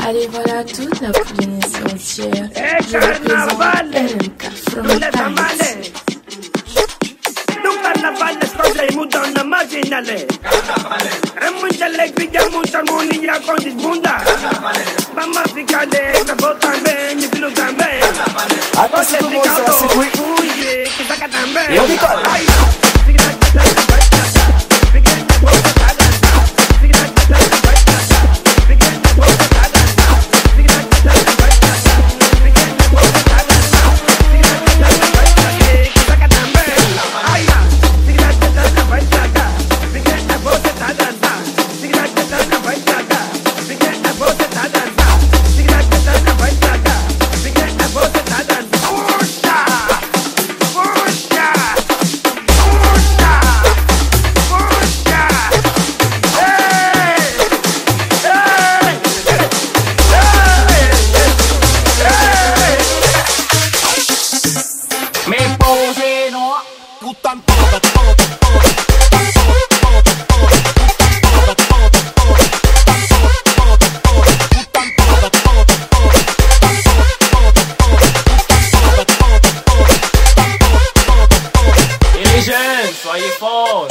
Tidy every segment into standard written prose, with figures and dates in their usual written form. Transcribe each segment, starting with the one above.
Allez voilà toute la Polynésie entière. Je représente RMK from Paris. Carnavales, cose mudano marginale. E muita alegria, muita harmonia com desbunda. Vamos ficar dentro, vou também, me filho também. Você fica louco, fugir, que saca também. Eu fico soyez forts.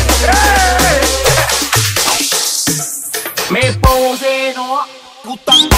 Me pose no,